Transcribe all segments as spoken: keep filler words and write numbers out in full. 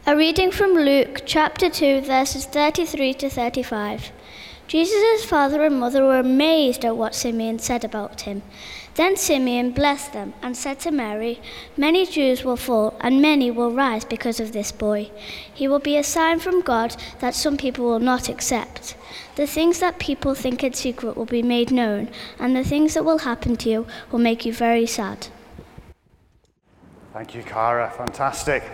A reading from Luke chapter two, verses thirty-three to thirty-five. Jesus' father and mother were amazed at what Simeon said about him. Then Simeon blessed them and said to Mary, "Many Jews will fall and many will rise because of this boy. He will be a sign from God that some people will not accept. The things that people think in secret will be made known, and the things that will happen to you will make you very sad." Thank you, Cara. Fantastic.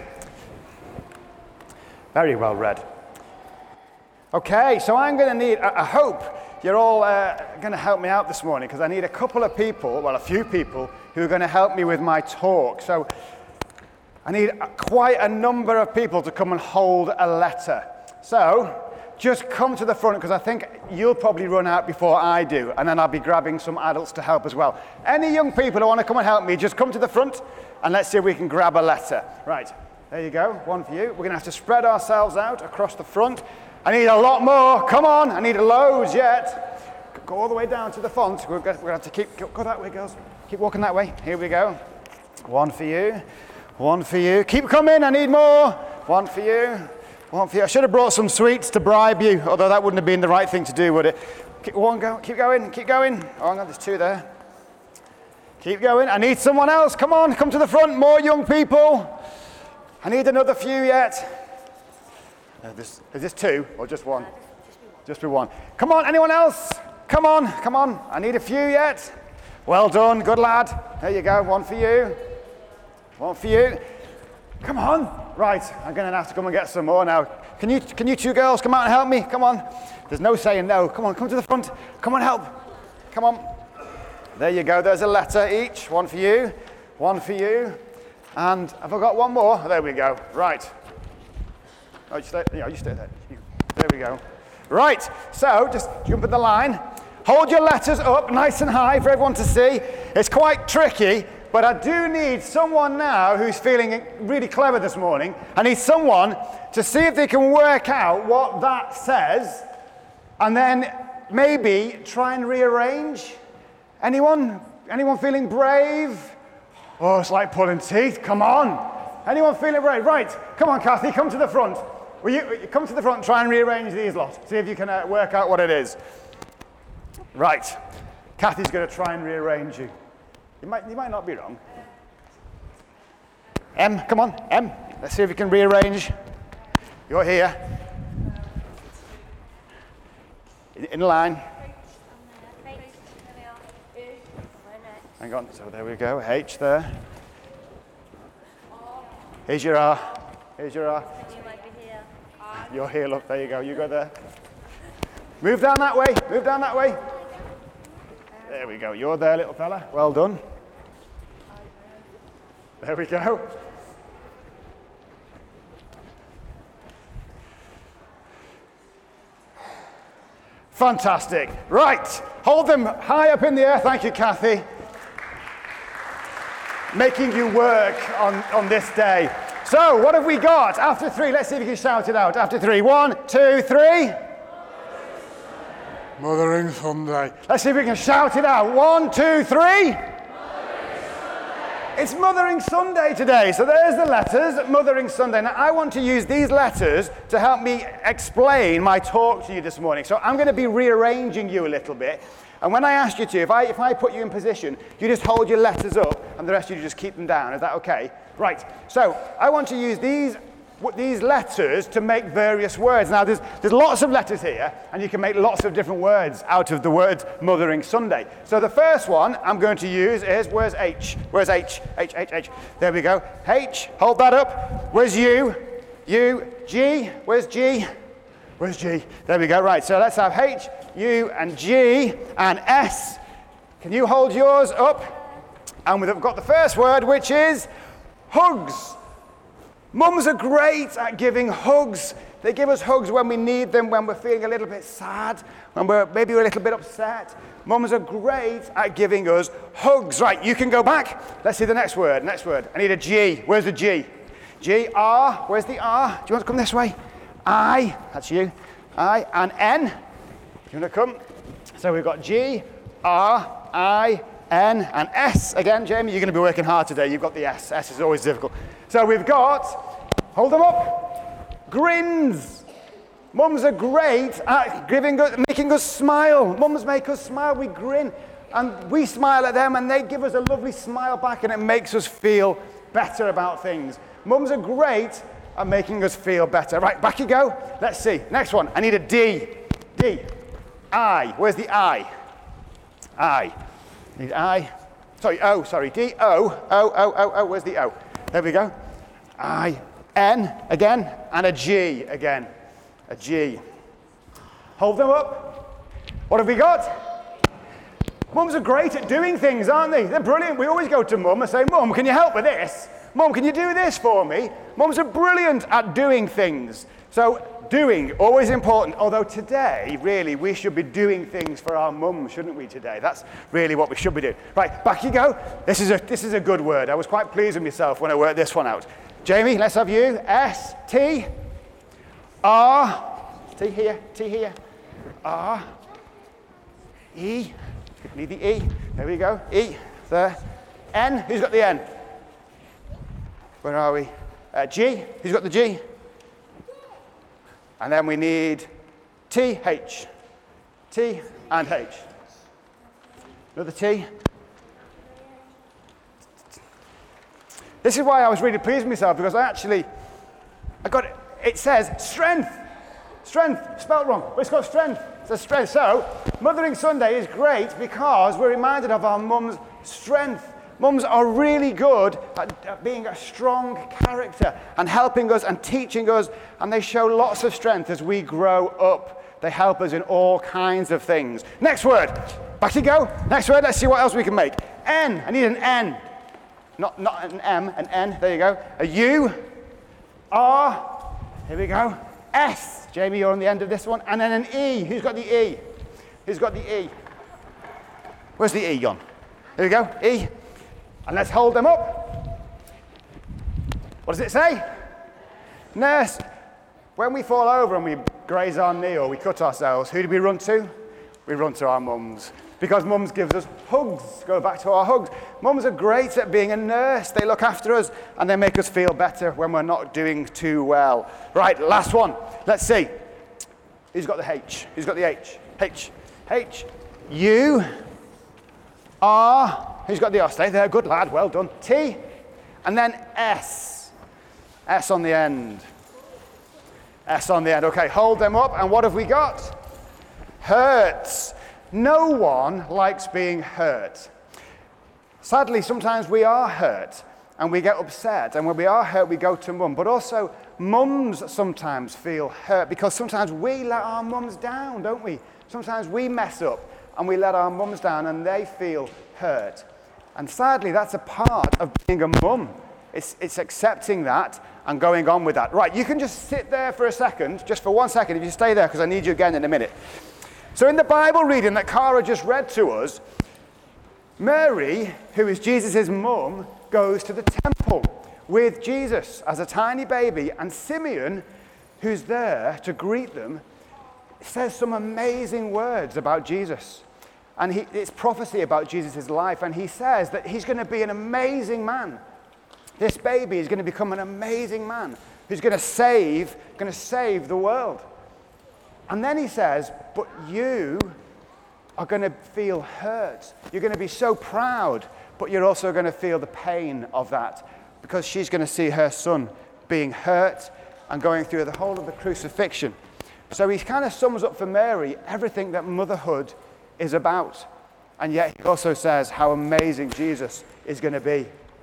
Very well read. Okay, so I'm going to need, I hope you're all uh, going to help me out this morning, because I need a couple of people, well, a few people, who are going to help me with my talk. So I need quite a number of people to come and hold a letter. So just come to the front, because I think you'll probably run out before I do, and then I'll be grabbing some adults to help as well. Any young people who want to come and help me, just come to the front, and let's see if we can grab a letter. Right. There you go, one for you. We're going to have to spread ourselves out across the front. I need a lot more. Come on, I need loads yet. Go all the way down to the font. We're going to have to keep, go that way, girls. Keep walking that way. Here we go. One for you. One for you. Keep coming, I need more. One for you. One for you. I should have brought some sweets to bribe you, although that wouldn't have been the right thing to do, would it? Keep, one go. Keep going, keep going. Oh, no, there's two there. Keep going. I need someone else. Come on, come to the front. More young people. I need another few yet. Uh, this, is this two or just one? Just be one. Come on, anyone else? Come on, come on. I need a few yet. Well done, good lad. There you go, one for you. One for you. Come on. Right, I'm going to have to come and get some more now. Can you, can you two girls come out and help me? Come on. There's no saying no. Come on, come to the front. Come on, help. Come on. There you go, there's a letter each. One for you, one for you. And have I got one more? There we go. Right. Oh, you stay, yeah, you stay there. You, there we go. Right. So just jump in the line. Hold your letters up nice and high for everyone to see. It's quite tricky, but I do need someone now who's feeling really clever this morning. I need someone to see if they can work out what that says, and then maybe try and rearrange. Anyone? Anyone feeling brave? Oh, it's like pulling teeth. Come on. Anyone feeling brave? Right. Come on, Kathy. Come to the front. Will you, you come to the front and try and rearrange these lot. See if you can uh, work out what it is. Right. Kathy's going to try and rearrange you. You might, you might not be wrong. Em, come on. Em, let's see if you can rearrange. You're here. In, in line. Hang on, so there we go, H there. Here's your R, here's your R. You might be here. You're here, look, there you go, you go there. Move down that way, move down that way. There we go, you're there, little fella, well done. There we go. Fantastic, right, hold them high up in the air, thank you, Kathy. Making you work on, on this day. So, what have we got? After three, let's see if you can shout it out. After three, one, two, three. Mothering Sunday. Let's see if we can shout it out. One, two, three. It's Mothering Sunday today. So there's the letters, Mothering Sunday. Now, I want to use these letters to help me explain my talk to you this morning. So I'm going to be rearranging you a little bit. And when I ask you to, if I, if I put you in position, you just hold your letters up, and the rest of you just keep them down. Is that okay? Right. So I want to use these, these letters to make various words. Now, there's, there's lots of letters here, and you can make lots of different words out of the word Mothering Sunday. So the first one I'm going to use is, where's H? Where's H? H, H, H. There we go. H, hold that up. Where's U? U, G. Where's G? Where's G? There we go. Right, so let's have H, U, and G, and S. Can you hold yours up? And we've got the first word, which is hugs. Mums are great at giving hugs. They give us hugs when we need them, when we're feeling a little bit sad, when we're maybe we're a little bit upset. Mums are great at giving us hugs. Right, you can go back. Let's see the next word. Next word. I need a G. Where's the G? G, R. Where's the R? Do you want to come this way? I. That's you. I. And N. You want to come? So we've got G, R, I, N, and S. Again, Jamie, you're going to be working hard today. You've got the S. S is always difficult. So we've got, hold them up. grins. Mums are great at giving us, making us smile. Mums make us smile, we grin. And we smile at them and they give us a lovely smile back and it makes us feel better about things. Mums are great at making us feel better. Right, back you go. Let's see. Next one. I need a D. D. I. Where's the I? I. Need I. Sorry, O. Sorry. D. O. O. O. O. O. Where's the O? There we go. I. N again. And a G again. A G. Hold them up. What have we got? Mums are great at doing things, aren't they? They're brilliant. We always go to Mum and say, Mum, can you help with this? Mum, can you do this for me? Mums are brilliant at doing things. So doing, always important. Although today, really, we should be doing things for our mums, shouldn't we, today? That's really what we should be doing. Right, back you go. This is a, this is a good word. I was quite pleased with myself when I worked this one out. Jamie, let's have you. S, T, R, T here, T here, R, E, need the E, there we go, E, there, N, who's got the N? Where are we? Uh, G, who's got the G? And then we need T, H, T and H. Another T. This is why I was really pleased with myself, because I actually, I got it, it says strength. Strength, spelled wrong, but it's got strength. It says strength. So, Mothering Sunday is great because we're reminded of our mum's strength. Mums are really good at, at being a strong character and helping us and teaching us, and they show lots of strength as we grow up. They help us in all kinds of things. Next word. Back you go. Next word. Let's see what else we can make. N. I need an N. Not, not an M, an N. There you go. A U. R. Here we go. S. Jamie, you're on the end of this one. And then an E. Who's got the E? Who's got the E? Where's the E, Jon? Here we go. E. And let's hold them up. What does it say? Nurse. When we fall over and we graze our knee or we cut ourselves, who do we run to? We run to our mums. Because mums gives us hugs. Go back to our hugs. Mums are great at being a nurse. They look after us and they make us feel better when we're not doing too well. Right, last one. Let's see. Who's got the H? Who's got the H? H. H. U. R. Who's got the R? Stay there. Good lad. Well done. T. And then S. S on the end. S on the end. Okay, hold them up. And what have we got? Hurts. No one likes being hurt. Sadly, sometimes we are hurt and we get upset. And when we are hurt, we go to mum. But also, mums sometimes feel hurt because sometimes we let our mums down, don't we? Sometimes we mess up and we let our mums down and they feel hurt. And sadly, that's a part of being a mum. It's, it's accepting that and going on with that. Right, you can just sit there for a second, just for one second, if you stay there, because I need you again in a minute. So in the Bible reading that Cara just read to us, Mary, who is Jesus' mum, goes to the temple with Jesus as a tiny baby, and Simeon, who's there to greet them, says some amazing words about Jesus. And he, it's prophecy about Jesus' life, and he says that he's going to be an amazing man. This baby is going to become an amazing man who's going to save, going to save the world. And then he says, but you are going to feel hurt. You're going to be so proud, but you're also going to feel the pain of that because she's going to see her son being hurt and going through the whole of the crucifixion. So he kind of sums up for Mary everything that motherhood is about. And yet he also says how amazing Jesus is going to be.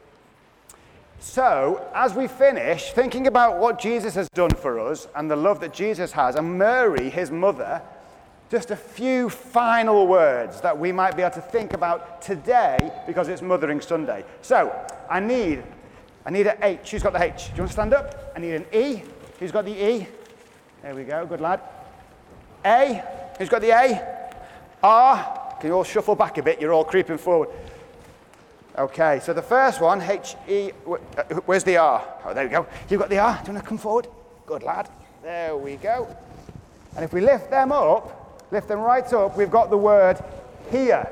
So, as we finish thinking about what Jesus has done for us and the love that Jesus has, and Mary, his mother, just a few final words that we might be able to think about today because it's Mothering Sunday. So, I need, I need an H. Who's got the H? Do you want to stand up? I need an E. Who's got the E? There we go. Good lad. A. Who's got the A? R. Can you all shuffle back a bit? You're all creeping forward. Okay, so the first one, H E, where's the R? Oh, there we go. You've got the R. Do you want to come forward? Good lad. There we go. And if we lift them up, lift them right up, we've got the word here.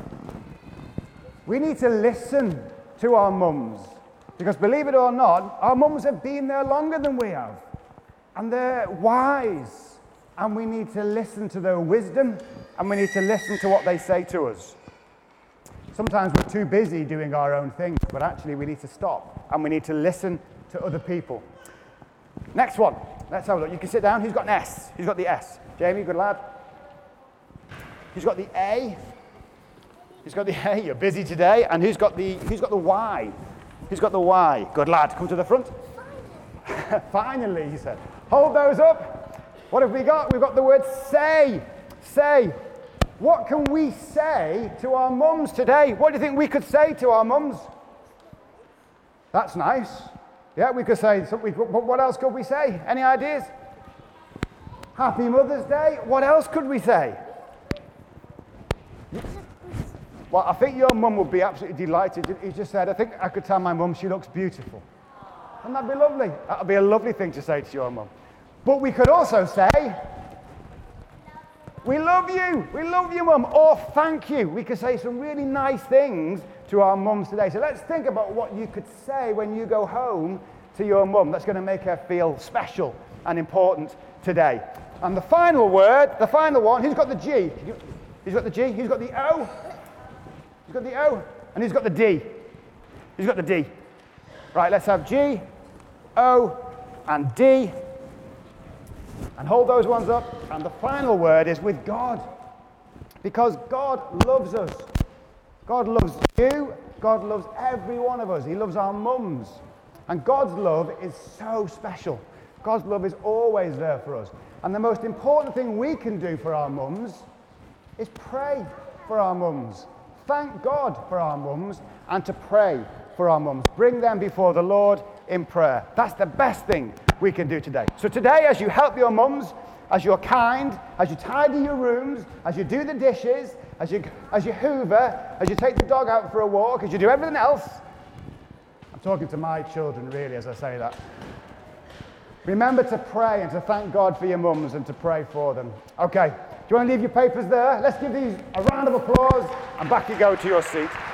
We need to listen to our mums. Because believe it or not, our mums have been there longer than we have. and they're wise, and we need to listen to their wisdom, and we need to listen to what they say to us. Sometimes we're too busy doing our own thing, but actually we need to stop, and we need to listen to other people. Next one. Let's have a look. You can sit down. Who's got an S? Who's got the S? Jamie, good lad. Who's got the A? Who's got the A? You're busy today. And who's got the who's got the Y? Who's got the Y? Good lad. Come to the front. Finally, Finally he said. Hold those up. What have we got? We've got the word say. Say. What can we say to our mums today? What do you think we could say to our mums? That's nice. Yeah, we could say something. What else could we say? Any ideas? Happy Mother's Day. What else could we say? Well, I think your mum would be absolutely delighted. You just said, I think I could tell my mum she looks beautiful. Wouldn't that be lovely? That would be a lovely thing to say to your mum. But we could also say, we love you. We love you, mum. Or thank you. We could say some really nice things to our mums today. So let's think about what you could say when you go home to your mum that's going to make her feel special and important today. And the final word, the final one, who's got the G? Who's got the G? Who's got the O? Who's got the O? And who's got the D? Who's got the D? Right, let's have G, O, and D. And hold those ones up. And the final word is with God. Because God loves us. God loves you. God loves every one of us. He loves our mums. And God's love is so special. God's love is always there for us. And the most important thing we can do for our mums is pray for our mums. Thank God for our mums and to pray for our mums. Bring them before the Lord in prayer. That's the best thing we can do today. So today, as you help your mums, as you're kind, as you tidy your rooms, as you do the dishes, as you, as you hoover, as you take the dog out for a walk, as you do everything else, I'm talking to my children really as I say that. Remember to pray and to thank God for your mums and to pray for them. Okay, do you want to leave your papers there? Let's give these a round of applause and back you go to your seat.